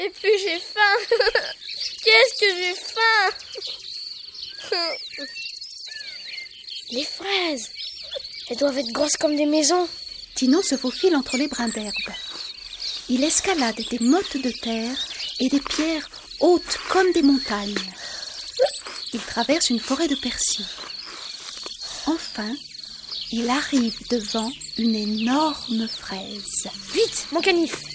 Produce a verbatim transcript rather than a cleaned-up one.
Et puis j'ai faim. Qu'est-ce que j'ai faim. Les fraises, elles doivent être grosses comme des maisons. Tino se faufile entre les brins d'herbe. Il escalade des mottes de terre et des pierres hautes comme des montagnes. Il traverse une forêt de persils. Enfin, il arrive devant une énorme fraise. Vite, mon canif.